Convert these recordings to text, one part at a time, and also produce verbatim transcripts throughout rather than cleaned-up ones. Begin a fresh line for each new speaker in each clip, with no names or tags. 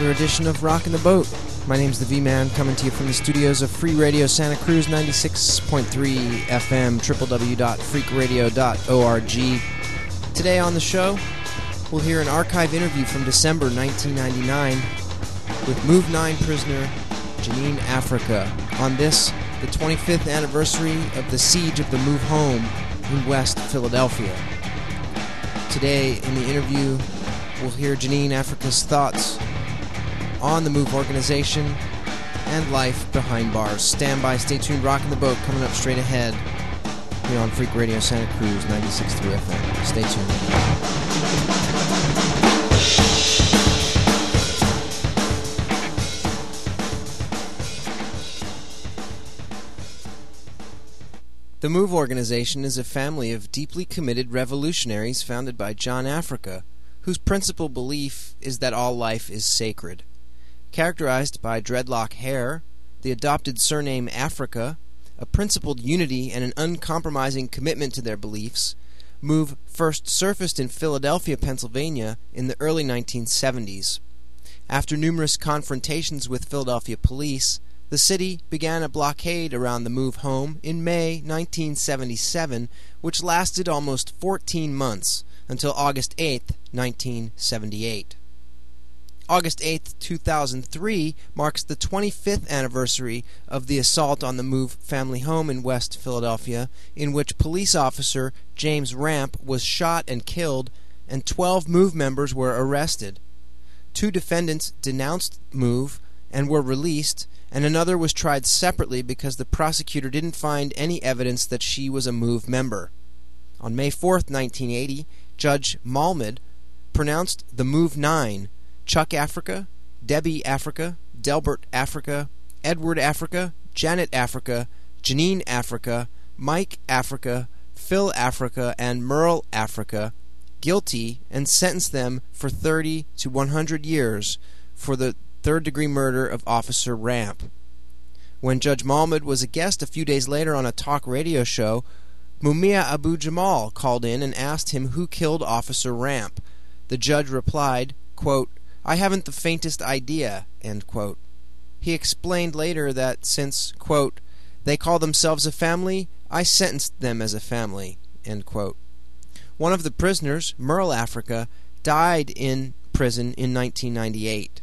another edition of Rockin' the Boat. My name's the V-Man, coming to you from the studios of Free Radio Santa Cruz, ninety-six point three F M, w w w dot freak radio dot org. Today on the show, we'll hear an archive interview from December nineteen ninety-nine with Move nine prisoner Janine Africa on this, the twenty-fifth anniversary of the siege of the Move home in West Philadelphia. Today in the interview, we'll hear Janine Africa's thoughts on the Move organization and life behind bars. Stand by, stay tuned, Rockin' the Boat coming up straight ahead here on Freak Radio Santa Cruz, ninety-six point three F M. Stay tuned. The Move organization is a family of deeply committed revolutionaries founded by John Africa, whose principal belief is that all life is sacred. Characterized by dreadlock hair, the adopted surname Africa, a principled unity and an uncompromising commitment to their beliefs, Move first surfaced in Philadelphia, Pennsylvania in the early nineteen seventies. After numerous confrontations with Philadelphia police, the city began a blockade around the Move home in May nineteen seventy-seven, which lasted almost fourteen months, until August eighth, nineteen seventy-eight. August eighth, two thousand three marks the twenty-fifth anniversary of the assault on the Move family home in West Philadelphia, in which police officer James Ramp was shot and killed, and twelve Move members were arrested. Two defendants denounced Move and were released, and another was tried separately because the prosecutor didn't find any evidence that she was a Move member. On May fourth, nineteen eighty, Judge Malmed pronounced the Move Nine, Chuck Africa, Debbie Africa, Delbert Africa, Edward Africa, Janet Africa, Janine Africa, Mike Africa, Phil Africa, and Merle Africa guilty and sentenced them for thirty to one hundred years for the third-degree murder of Officer Ramp. When Judge Malmed was a guest a few days later on a talk radio show, Mumia Abu-Jamal called in and asked him who killed Officer Ramp. The judge replied, quote, "I haven't the faintest idea," end quote. He explained later that since, quote, "they call themselves a family, I sentenced them as a family," end quote. One of the prisoners, Merle Africa, died in prison in nineteen ninety-eight.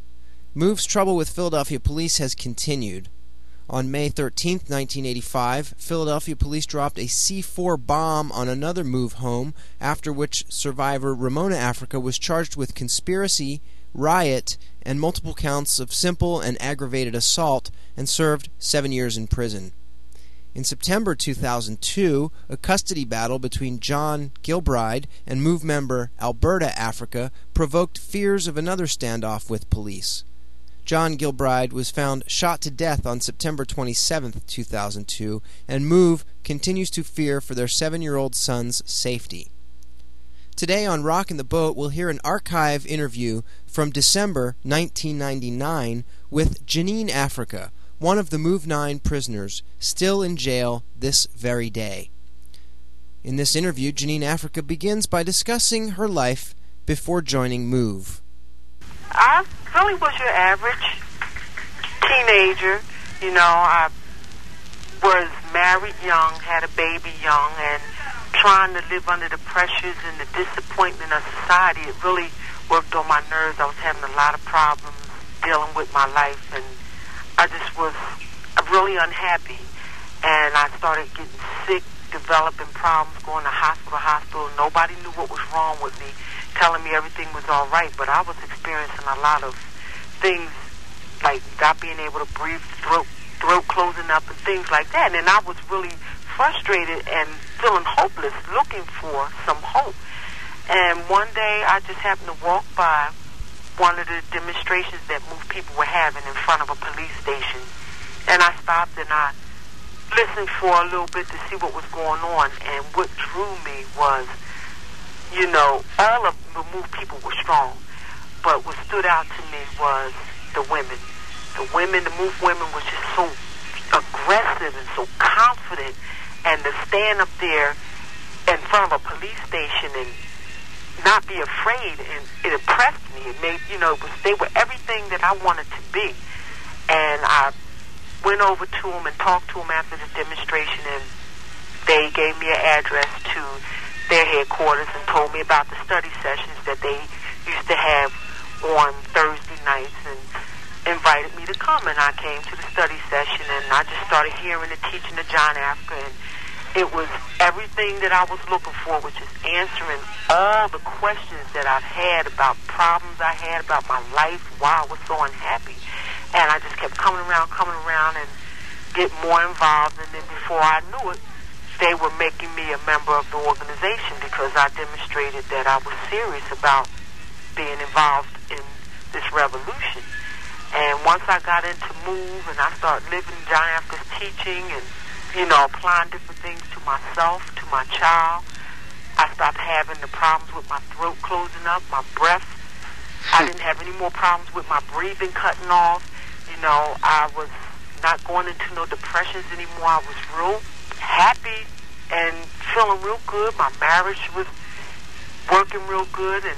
Move's trouble with Philadelphia police has continued. On May thirteenth, nineteen eighty-five, Philadelphia police dropped a C four bomb on another Move home, after which survivor Ramona Africa was charged with conspiracy, riot, and multiple counts of simple and aggravated assault and served seven years in prison. In September two thousand two, a custody battle between John Gilbride and Move member Alberta Africa provoked fears of another standoff with police. John Gilbride was found shot to death on September twenty-seventh, two thousand two, and Move continues to fear for their seven-year-old son's safety. Today on Rockin' the Boat, we'll hear an archive interview from December nineteen ninety-nine with Janine Africa, one of the Move nine prisoners, still in jail this very day. In this interview, Janine Africa begins by discussing her life before joining Move.
I really was your average teenager. You know, I was married young, had a baby young, and trying to live under the pressures and the disappointment of society. It really worked on my nerves. I was having a lot of problems dealing with my life, and I just was really unhappy. And I started getting sick, developing problems, going to hospital, hospital. Nobody knew what was wrong with me, telling me everything was all right, but I was experiencing a lot of things like not being able to breathe, throat, throat closing up and things like that. And I was really frustrated and feeling hopeless, looking for some hope. And one day I just happened to walk by one of the demonstrations that Move people were having in front of a police station. And I stopped and I listened for a little bit to see what was going on. And what drew me was, you know, all of the Move people were strong, but what stood out to me was the women. The women, the Move women was just so aggressive and so confident, and to stand up there in front of a police station and not be afraid, and it impressed me. It made, you know, it was, they were everything that I wanted to be. And I went over to them and talked to them after the demonstration, and they gave me an address to their headquarters and told me about the study sessions that they used to have on Thursday nights, and invited me to come. And I came to the study session, and I just started hearing the teaching of John Africa, and it was everything that I was looking for, which is answering all the questions that I've had about problems I had about my life, why I was so unhappy. And I just kept coming around, coming around, and get more involved. And then before I knew it, they were making me a member of the organization because I demonstrated that I was serious about being involved in this revolution. And once I got into MOVE and I started living John Africa's teaching and, you know, applying different things to myself, to my child, I stopped having the problems with my throat closing up, my breath. I didn't have any more problems with my breathing cutting off. You know, I was not going into no depressions anymore. I was real happy and feeling real good. My marriage was working real good, and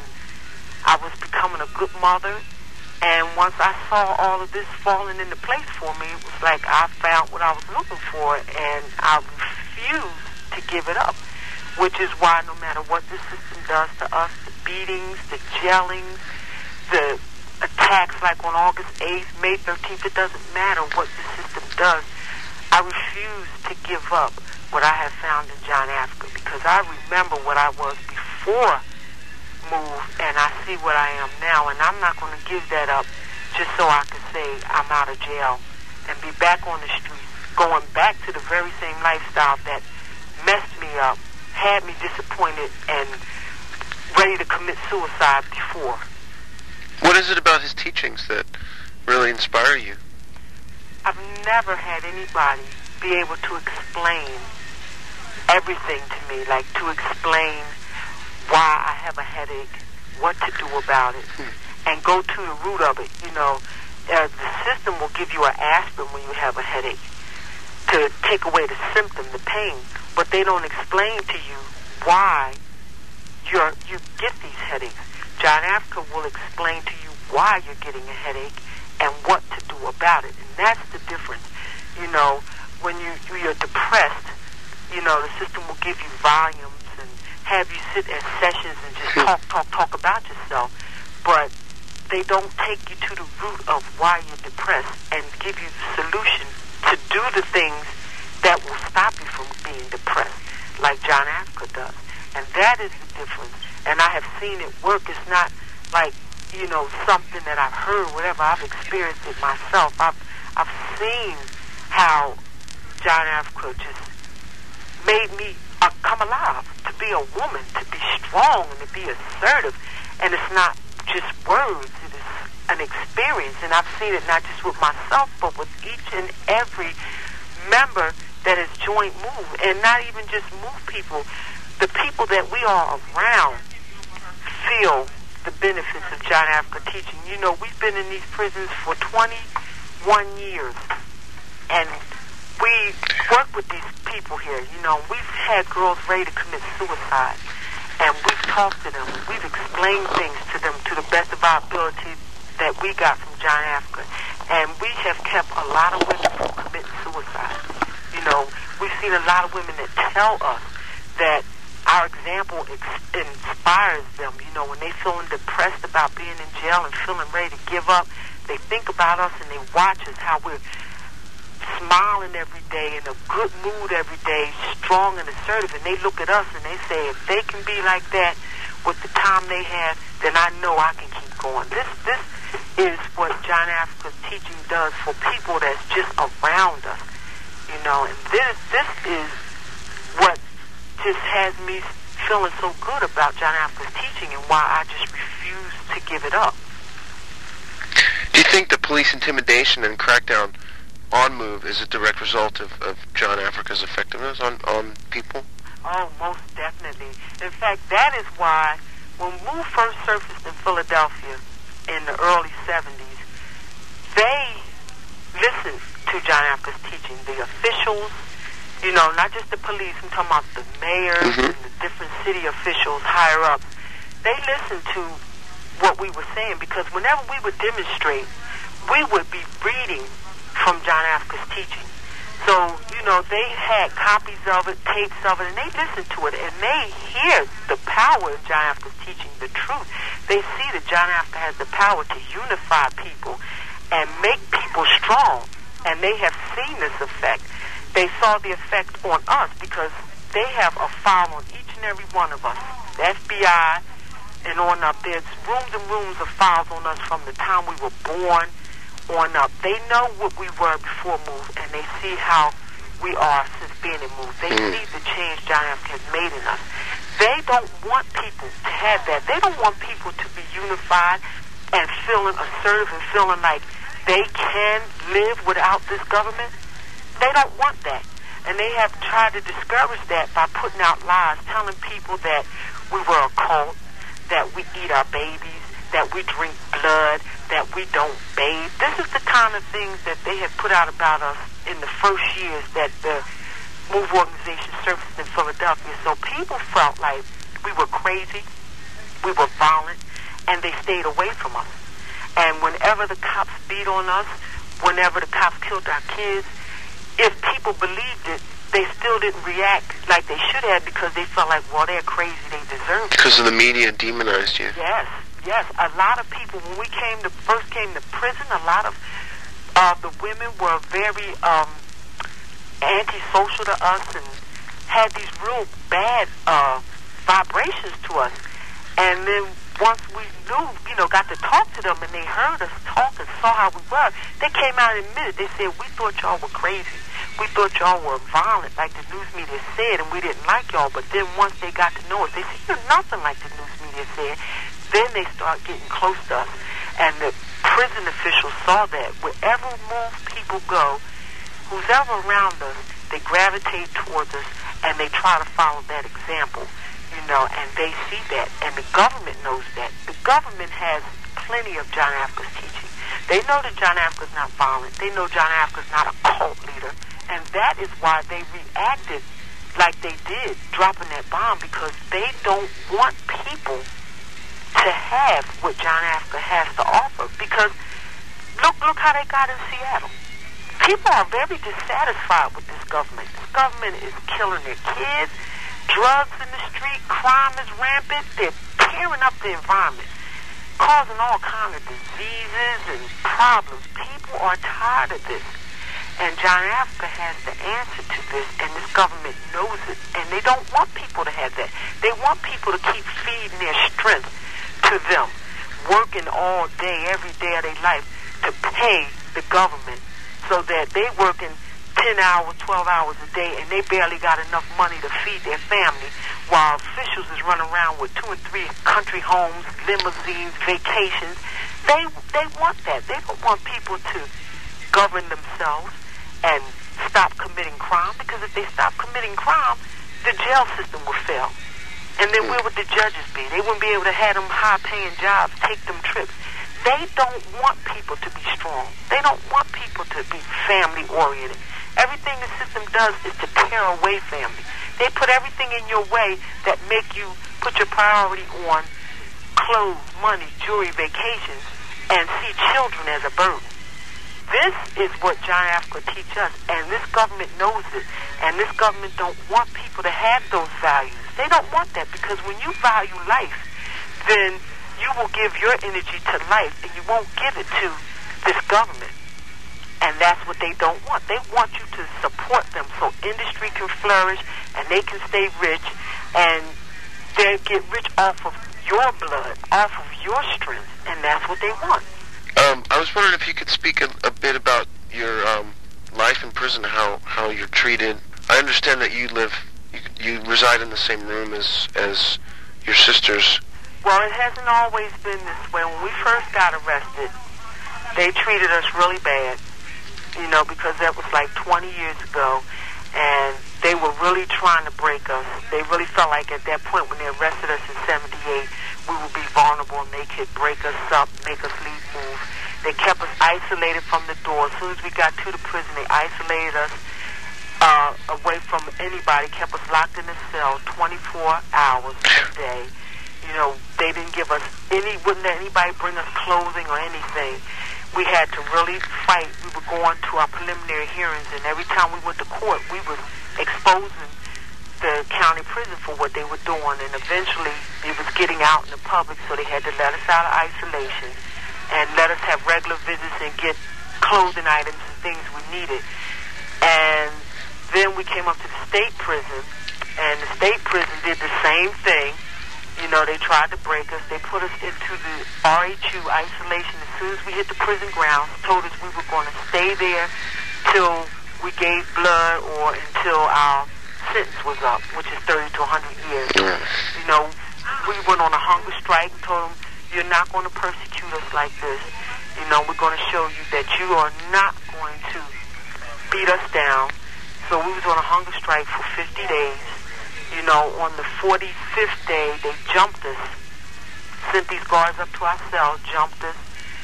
I was becoming a good mother. And once I saw all of this falling into place for me, it was like I found what I was looking for, and I refused to give it up, which is why no matter what the system does to us, the beatings, the jailings, the attacks like on August eighth, May thirteenth, it doesn't matter what the system does. I refuse to give up what I have found in John Africa, because I remember what I was before MOVE, and I see what I am now, and I'm not going to give that up just so I can say I'm out of jail and be back on the streets, going back to the very same lifestyle that messed me up, had me disappointed, and ready to commit suicide before.
What is it about his teachings that really inspire you?
I've never had anybody be able to explain everything to me, like to explain why I have a headache, what to do about it, hmm. and go to the root of it. You know, uh, the system will give you an aspirin when you have a headache to take away the symptom, the pain, but they don't explain to you why you're, you get these headaches. John Africa will explain to you why you're getting a headache and what to do about it, and that's the difference. You know, when you, you're depressed, you know, the system will give you volumes and have you sit at sessions and just talk, talk, talk about yourself, but they don't take you to the root of why you're depressed and give you the solution to do the things that will stop you from being depressed, like John Africa does. And that is the difference. And I have seen it work. It's not like, you know, something that I've heard, whatever. I've experienced it myself. I've, I've seen how John Africa just made me uh, come alive, to be a woman, to be strong, and to be assertive. And it's not just words. It is an experience. And I've seen it not just with myself, but with each and every member that has joined MOVE. And not even just MOVE people. The people that we are around feel the benefits of John Africa teaching. You know, we've been in these prisons for twenty-one years, and we work with these people here. You know, we've had girls ready to commit suicide, and we've talked to them. We've explained things to them to the best of our ability that we got from John Africa, and we have kept a lot of women from committing suicide. You know, we've seen a lot of women that tell us that our example ex- inspires them. You know, when they feeling depressed about being in jail and feeling ready to give up, they think about us and they watch us, how we're smiling every day, in a good mood every day, strong and assertive, and they look at us and they say, if they can be like that with the time they have, then I know I can keep going. This this is what John Africa's teaching does for people that's just around us. You know, and this this is what just has me feeling so good about John Africa's teaching, and why I just refuse to give it up.
Do you think the police intimidation and crackdown on MOVE is a direct result of, of John Africa's effectiveness on, on people?
Oh, most definitely. In fact, that is why when MOVE first surfaced in Philadelphia in the early seventies, they listened to John Africa's teaching. The officials, you know, not just the police, I'm talking about the mayors mm-hmm. and the different city officials higher up, they listened to what we were saying, because whenever we would demonstrate, we would be reading from John Africa's teaching. So, you know, they had copies of it, tapes of it, and they listened to it, and they hear the power of John Africa's teaching, the truth. They see that John Africa has the power to unify people and make people strong, and they have seen this effect. They saw the effect on us because they have a file on each and every one of us. The F B I and on up, there's rooms and rooms of files on us from the time we were born on up. They know what we were before MOVE, and they see how we are since being in MOVE. They see the change John Africa has made in us. They don't want people to have that. They don't want people to be unified and feeling assertive and feeling like they can live without this government. They don't want that. And they have tried to discourage that by putting out lies, telling people that we were a cult, that we eat our babies, that we drink blood, that we don't bathe. This is the kind of things that they have put out about us in the first years that the MOVE organization surfaced in Philadelphia. So people felt like we were crazy, we were violent, and they stayed away from us. And whenever the cops beat on us, whenever the cops killed our kids, if people believed it, they still didn't react like they should have, because they felt like, well, they're crazy, they deserve it.
Because of the media demonized you.
Yes, yes. A lot of people, when we came to first came to prison, a lot of uh, the women were very um, antisocial to us and had these real bad uh, vibrations to us. And then once we knew, you know, got to talk to them and they heard us talk and saw how we were, they came out and admitted. They said, we thought y'all were crazy. We thought y'all were violent like the news media said, and we didn't like y'all. But then once they got to know us, they said, you're nothing like the news media said. Then they start getting close to us. And the prison officials saw that. Wherever MOVE people go, who's ever around us, they gravitate towards us and they try to follow that example. You know, and they see that, and the government knows that. The government has plenty of John Africa's teaching. They know that John Africa's not violent. They know John Africa's not a cult leader, and that is why they reacted like they did, dropping that bomb, because they don't want people to have what John Africa has to offer. Because look, look how they got in Seattle. People are very dissatisfied with this government. This government is killing their kids. Drugs in the street, crime is rampant. They're tearing up the environment, causing all kinds of diseases and problems. People are tired of this. And John Africa has the answer to this, and this government knows it. And they don't want people to have that. They want people to keep feeding their strength to them, working all day, every day of their life to pay the government, so that they're working ten hours, twelve hours a day, and they barely got enough money to feed their family, while officials is running around with two and three country homes, limousines, vacations. They they want that. They don't want people to govern themselves and stop committing crime, because if they stop committing crime, the jail system will fail. And then where would the judges be? They wouldn't be able to have them high-paying jobs, take them trips. They don't want people to be strong. They don't want people to be family-oriented. Everything the system does is to tear away family. They put everything in your way that make you put your priority on clothes, money, jewelry, vacations, and see children as a burden. This is what John Africa teaches us, and this government knows it, and this government don't want people to have those values. They don't want that, because when you value life, then you will give your energy to life, and you won't give it to this government. And that's what they don't want. They want you to support them so industry can flourish and they can stay rich, and they get rich off of your blood, off of your strength, and that's what they want.
Um, I was wondering if you could speak a, a bit about your um, life in prison, how, how you're treated. I understand that you live, you, you reside in the same room as, as your sisters.
Well, it hasn't always been this way. When we first got arrested, they treated us really bad. You know, because that was like twenty years ago, and they were really trying to break us. They really felt like at that point when they arrested us in seventy-eight, we would be vulnerable and they could break us up, make us leave MOVE. They kept us isolated from the door. As soon as we got to the prison, they isolated us uh, away from anybody, kept us locked in a cell twenty-four hours a day. You know, they didn't give us any, wouldn't let anybody bring us clothing or anything. We had to really fight. We were going to our preliminary hearings, and every time we went to court, we were exposing the county prison for what they were doing, and eventually it was getting out in the public, so they had to let us out of isolation and let us have regular visits and get clothing items and things we needed. And then we came up to the state prison, and the state prison did the same thing. You know, they tried to break us. They put us into the R H U isolation as soon as we hit the prison grounds, told us we were going to stay there till we gave blood or until our sentence was up, which is thirty to one hundred years. You know, we went on a hunger strike and told them, you're not going to persecute us like this. You know, we're going to show you that you are not going to beat us down. So we was on a hunger strike for fifty days. You know, on the forty-fifth day, they jumped us, sent these guards up to our cell, jumped us,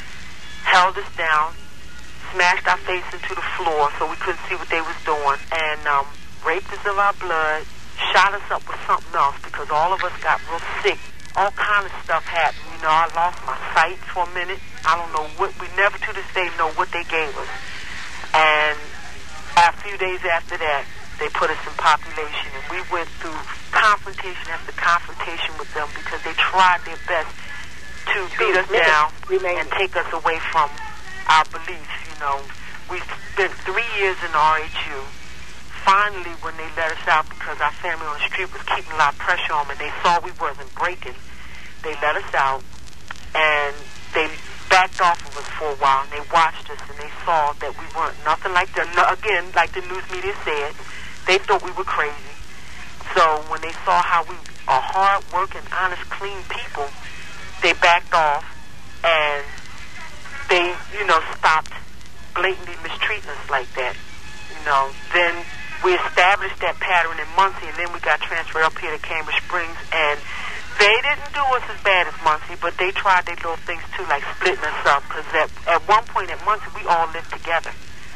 held us down, smashed our face into the floor so we couldn't see what they was doing, and um, raped us of our blood, shot us up with something else because all of us got real sick. All kind of stuff happened. You know, I lost my sight for a minute. I don't know what, we never to this day know what they gave us. And a few days after that, they put us in population, and we went through confrontation after confrontation with them because they tried their best to beat us down and take us away from our beliefs. You know, we spent three years in R H U. Finally, when they let us out, because our family on the street was keeping a lot of pressure on them, and they saw we wasn't breaking, they let us out, and they backed off of us for a while, and they watched us, and they saw that we weren't nothing like the, again, like the news media said. They thought we were crazy. So when they saw how we are hard-working, honest, clean people, they backed off, and they, you know, stopped blatantly mistreating us like that. You know, then we established that pattern in Muncie, and then we got transferred up here to Cambridge Springs, and they didn't do us as bad as Muncie, but they tried their little things too, like splitting us up, because at, at one point at Muncie, we all lived together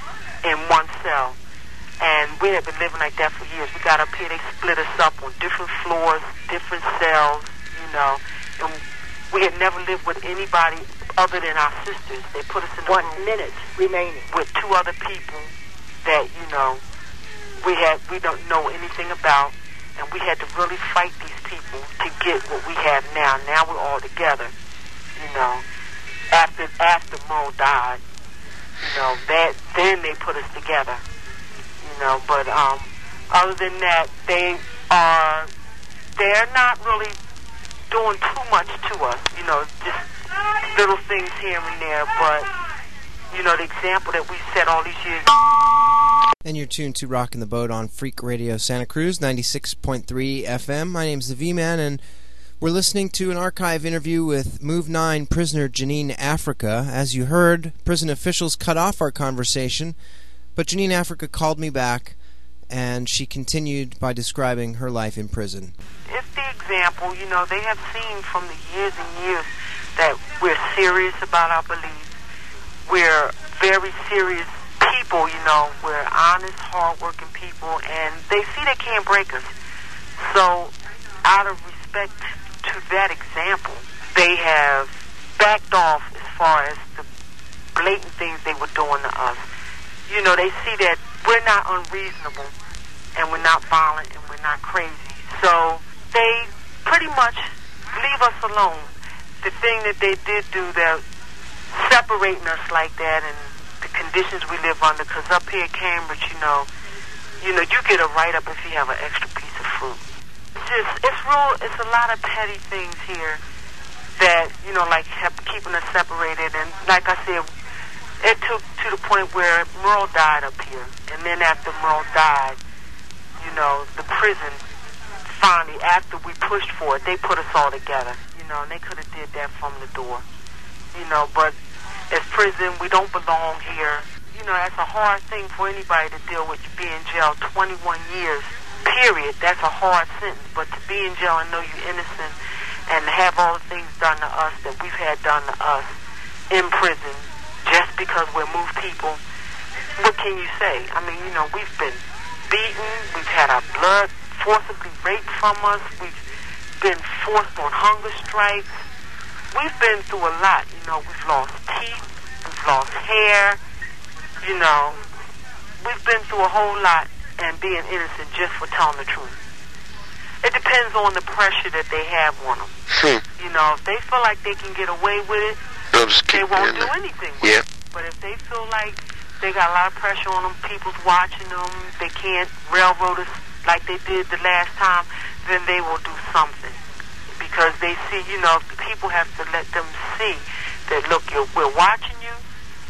in one cell. And we had been living like that for years. We got up here, they split us up on different floors, different cells, you know. And we had never lived with anybody other than our sisters. They put us in a
One
room
minute remaining
with two other people that, you know, we had we don't know anything about. And we had to really fight these people to get what we have now. Now we're all together, you know. After after Merle died, you know, that then they put us together. You know, but um, other than that, they are, they're not really doing too much to us, you know, just little things here and there, but, you know, the example that we set all these years.
And you're tuned to Rockin' the Boat on Freak Radio Santa Cruz, ninety-six point three F M. My name's the V-Man, and we're listening to an archive interview with Move nine prisoner Janine Africa. As you heard, prison officials cut off our conversation, but Janine Africa called me back, and she continued by describing her life in prison.
It's the example, you know, they have seen from the years and years that we're serious about our beliefs. We're very serious people, you know. We're honest, hard-working people, and they see they can't break us. So, out of respect to that example, they have backed off as far as the blatant things they were doing to us. You know, they see that we're not unreasonable, and we're not violent, and we're not crazy. So they pretty much leave us alone. The thing that they did do, they're separating us like that, and the conditions we live under, because up here at Cambridge, you know, you know, you get a write-up if you have an extra piece of fruit. It's just, it's real, it's a lot of petty things here that, you know, like have, keeping us separated, and like I said, it took to the point where Merle died up here. And then after Merle died, you know, the prison finally, after we pushed for it, they put us all together. You know, and they could have did that from the door. You know, but as prison, we don't belong here. You know, that's a hard thing for anybody to deal with. You be in jail twenty-one years, period. That's a hard sentence. But to be in jail and know you're innocent and have all the things done to us that we've had done to us in prison, just because we're moved people, what can you say? I mean, you know, we've been beaten, we've had our blood forcibly raped from us, we've been forced on hunger strikes. We've been through a lot. You know, we've lost teeth, we've lost hair, you know. We've been through a whole lot and being innocent just for telling the truth. It depends on the pressure that they have on them.
Hmm.
You know, if they feel like they can get away with it, they won't do anything with
yeah.
it. But if they feel like they got a lot of pressure on them, people's watching them, they can't railroad us like they did the last time, then they will do something. Because they see, you know, people have to let them see that, look, you're, we're watching you,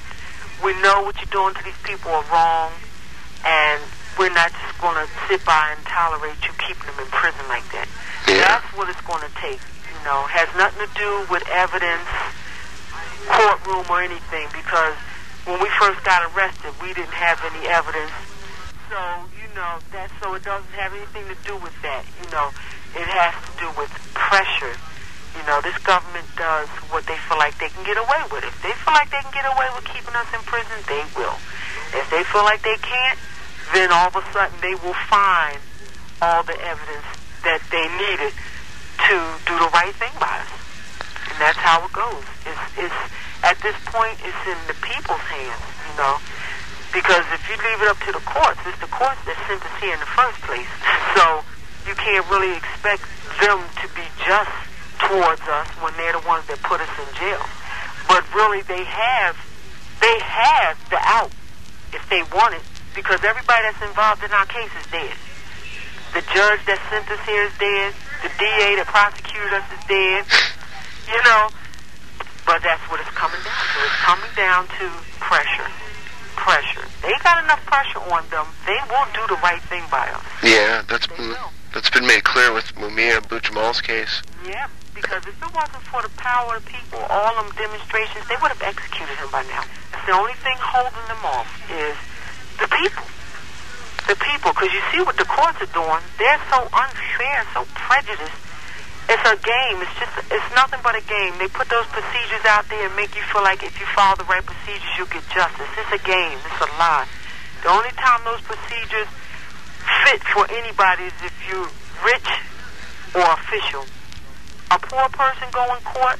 we know what you're doing to these people are wrong, and we're not just going to sit by and tolerate you keeping them in prison like that.
Yeah.
That's what it's going to take. You know, it has nothing to do with evidence, courtroom, or anything, because when we first got arrested, we didn't have any evidence. So, you know, that so it doesn't have anything to do with that. You know, it has to do with pressure. You know, this government does what they feel like they can get away with. If they feel like they can get away with keeping us in prison, they will. If they feel like they can't, then all of a sudden they will find all the evidence that they needed to do the right thing by us. And that's how it goes. It's, it's at this point, it's in the people's hands, you know. Because if you leave it up to the courts, it's the courts that sent us here in the first place. So you can't really expect them to be just towards us when they're the ones that put us in jail. But really, they have, they have the out if they want it, because everybody that's involved in our case is dead. The judge that sent us here is dead. The D A that prosecuted us is dead. You know, but that's what it's coming down to. It's coming down to pressure. Pressure. They got enough pressure on them. They will do the right thing by us.
Yeah, that's
They
been,
will.
that's been made clear with Mumia Abu-Jamal's case.
Yeah, because if it wasn't for the power of people, all them demonstrations, they would have executed him by now. That's the only thing holding them off is the people. The people, because you see what the courts are doing. They're so unfair, so prejudiced. It's a game. It's just, it's nothing but a game. They put those procedures out there and make you feel like if you follow the right procedures, you'll get justice. It's a game. It's a lie. The only time those procedures fit for anybody is if you're rich or official. A poor person go in court,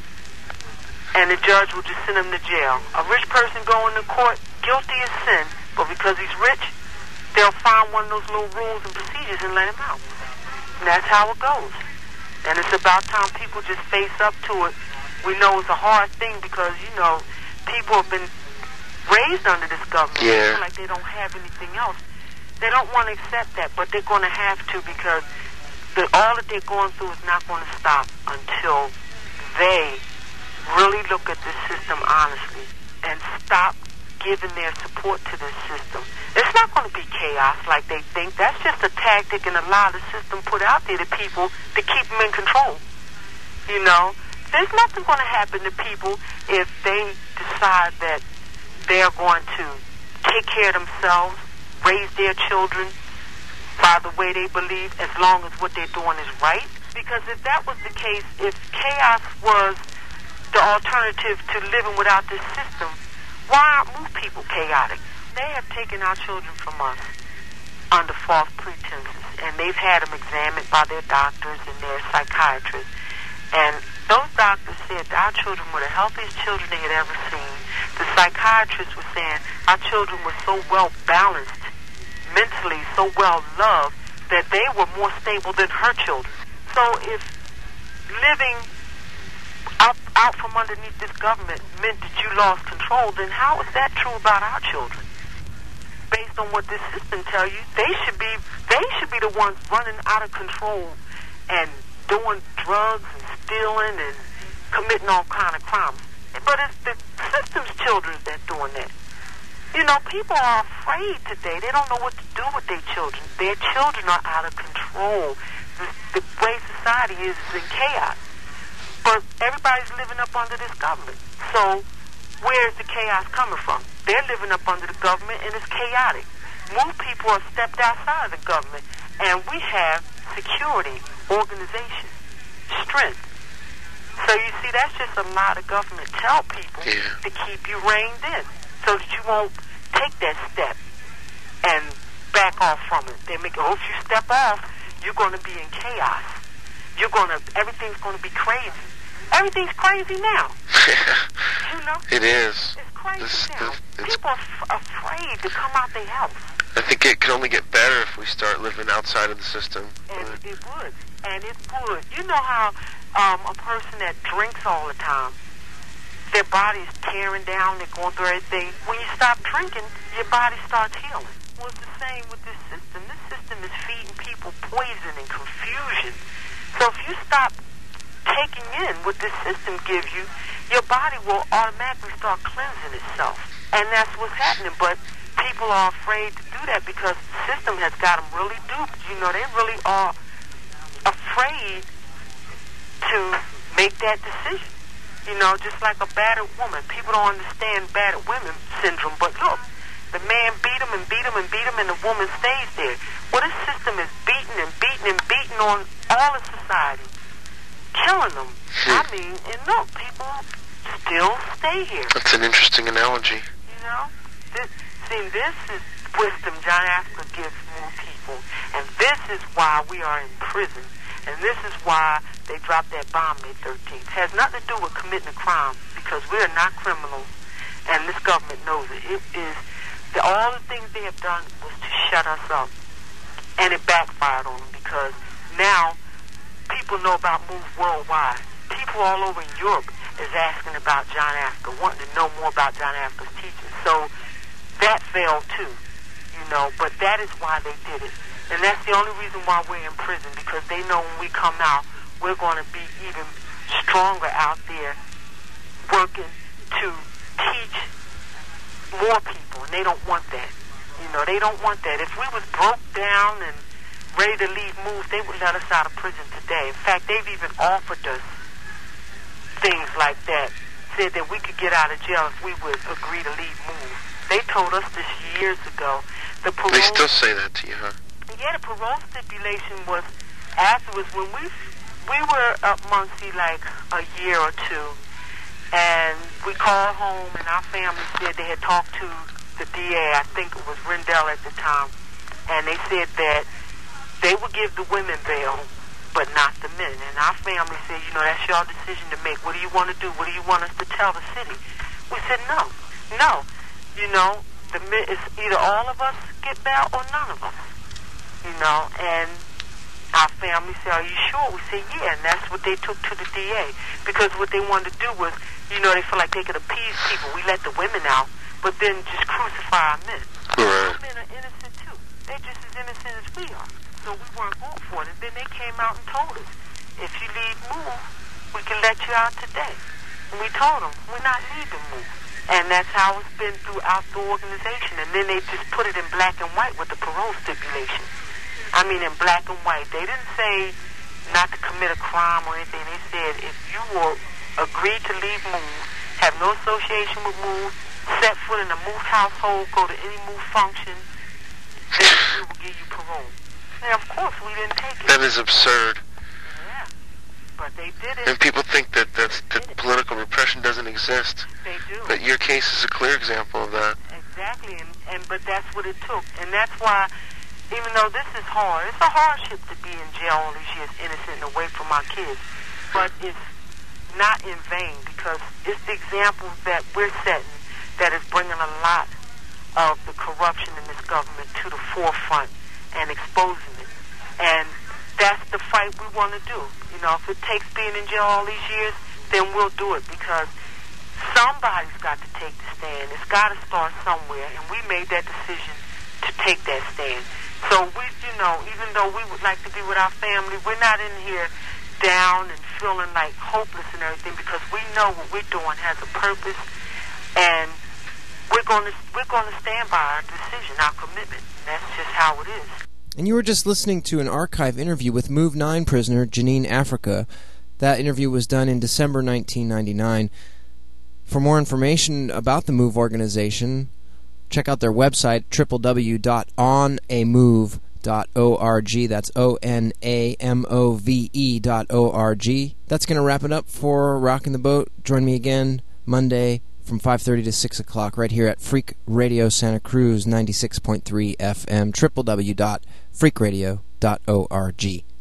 and the judge will just send him to jail. A rich person going to court, guilty as sin, but because he's rich, they'll find one of those little rules and procedures and let him out. And that's how it goes. And it's about time people just face up to it. We know it's a hard thing because, you know, people have been raised under this government.
Yeah.
They feel like they don't have anything else. They don't want to accept that, but they're going to have to, because the, all that they're going through is not going to stop until they really look at this system honestly and stop giving their support to this system. It's not going to be chaos like they think. That's just a tactic and a lie the system put out there to people to keep them in control. You know, there's nothing going to happen to people if they decide that they're going to take care of themselves, raise their children by the way they believe, as long as what they're doing is right. Because if that was the case, if chaos was the alternative to living without this system, why aren't most people chaotic? They have taken our children from us under false pretenses, and they've had them examined by their doctors and their psychiatrists. And those doctors said our children were the healthiest children they had ever seen. The psychiatrists were saying our children were so well balanced, mentally so well loved, that they were more stable than her children. So if living out, out from underneath this government meant that you lost control, then how is that true about our children? Based on what this system tells you, they should be they should be the ones running out of control and doing drugs and stealing and committing all kind of crimes. But it's the system's children that's doing that. You know, people are afraid today. They don't know what to do with their children. Their children are out of control. The, the way society is is in chaos. But everybody's living up under this government. So where's the chaos coming from? They're living up under the government, and it's chaotic. More people have stepped outside of the government, and we have security, organization, strength. So you see, that's just a lot of government tell people
yeah.
to keep you reined in, so that you won't take that step and back off from it. They make, oh, if you step off, you're going to be in chaos. you're gonna, everything's gonna be crazy. Everything's crazy now. You know?
It is.
It's crazy
This-
now.
this-
People are f- afraid to come out their house.
I think it can only get better if we start living outside of the system.
And it would. And it would. You know how um, a person that drinks all the time, their body's tearing down, they're going through everything. When you stop drinking, your body starts healing. Well, it's the same with this system. This system is feeding people poison and confusion. So if you stop taking in what this system gives you, your body will automatically start cleansing itself. And that's what's happening. But people are afraid to do that because the system has got them really duped. You know, they really are afraid to make that decision. You know, just like a battered woman. People don't understand battered women syndrome, but look, the man beat him and beat him and beat him and the woman stays there. Well, this system is beating and beating and beating on all of society, killing them. I mean, and look, people still stay here.
That's an interesting analogy.
You know? This, see, this is wisdom John Africa gives more people. And this is why we are in prison. And this is why they dropped that bomb May thirteenth. It has nothing to do with committing a crime because we are not criminals. And this government knows it. It is, the, all the things they have done was to shut us up. And it backfired on them because now people know about Move Worldwide. People all over Europe is asking about John Africa, wanting to know more about John Africa's teaching. So that failed too, you know, but that is why they did it. And that's the only reason why we're in prison, because they know when we come out, we're going to be even stronger out there working to teach more people, and they don't want that. You know, they don't want that. If we was broke down and ready to leave Move, they would let us out of prison today. In fact, they've even offered us things like that, said that we could get out of jail if we would agree to leave Move. They told us this years ago. The parole,
They still say that to you, huh?
yeah, the parole stipulation was afterwards when we we were up Muncie like a year or two, and we called home, and our family said they had talked to the D A, I think it was Rendell at the time, and they said that they would give the women bail, but not the men. And our family said, you know, that's your decision to make. What do you want to do? What do you want us to tell the city? We said, no, no. You know, the men, it's either all of us get bail or none of us. You know, and our family said, are you sure? We said, yeah, and that's what they took to the D A. Because what they wanted to do was, you know, they feel like they could appease people. We let the women out, but then just crucify our men.
Right.
Our men are innocent too. They're just as innocent as we are. So we weren't going for it. And then they came out and told us, if you leave Move, we can let you out today. And we told them, we're not leaving Move. And that's how it's been throughout the organization. And then they just put it in black and white with the parole stipulation. I mean, in black and white. They didn't say not to commit a crime or anything. They said if you will agree to leave Move, have no association with Move, set foot in a Move household, go to any Move function, then we will give you parole. And of course, we didn't take it.
That is absurd.
Yeah, but they did it.
And people think that that's, that political repression doesn't exist.
They do.
But your case is a clear example of that.
Exactly, and, and but that's what it took. And that's why, even though this is hard, it's a hardship to be in jail all these years innocent and away from our kids. But it's not in vain, because it's the example that we're setting that is bringing a lot of the corruption in this government to the forefront and exposing it. And that's the fight we want to do. You know, if it takes being in jail all these years, then we'll do it, because somebody's got to take the stand. It's got to start somewhere, and we made that decision to take that stand. So we, you know, even though we would like to be with our family, we're not in here down and feeling like hopeless and everything, because we know what we're doing has a purpose, and we're going to we're going to stand by our decision, our commitment. And that's just how it is.
And you were just listening to an archive interview with Move nine prisoner Janine Africa. That interview was done in December nineteen ninety-nine. For more information about the Move organization, check out their website, w w w dot on a move dot org. That's O N A M O V E dot O R G. That's going to wrap it up for Rockin' the Boat. Join me again Monday from five thirty to six o'clock right here at Freak Radio Santa Cruz ninety-six point three F M, w w w dot freak radio dot org.